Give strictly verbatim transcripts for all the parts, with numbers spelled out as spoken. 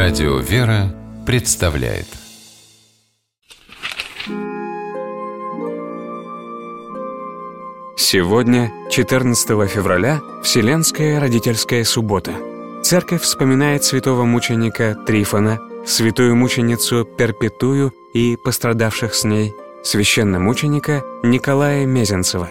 Радио «Вера» представляет. Сегодня, четырнадцатого февраля, Вселенская родительская суббота. Церковь вспоминает святого мученика Трифона, святую мученицу Перпетую и пострадавших с ней, священномученика Николая Мезенцева.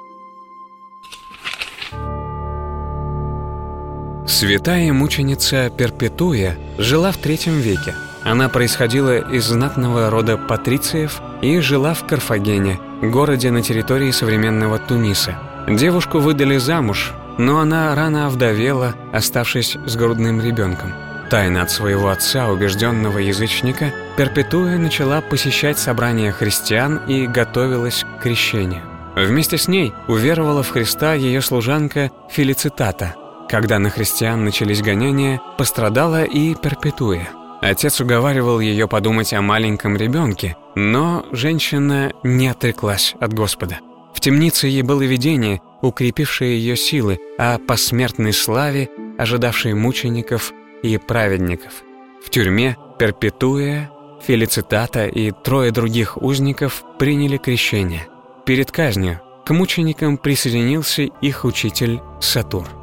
Святая мученица Перпетуя жила в третьем веке. Она происходила из знатного рода патрициев и жила в Карфагене, городе на территории современного Туниса. Девушку выдали замуж, но она рано овдовела, оставшись с грудным ребенком. Тайно от своего отца, убежденного язычника, Перпетуя начала посещать собрания христиан и готовилась к крещению. Вместе с ней уверовала в Христа ее служанка Фелицитата. Когда на христиан начались гонения, пострадала и Перпетуя. Отец уговаривал ее подумать о маленьком ребенке, но женщина не отреклась от Господа. В темнице ей было видение, укрепившее ее силы, о посмертной славе, ожидавшей мучеников и праведников. В тюрьме Перпетуя, Фелицитата и трое других узников приняли крещение. Перед казнью к мученикам присоединился их учитель Сатур.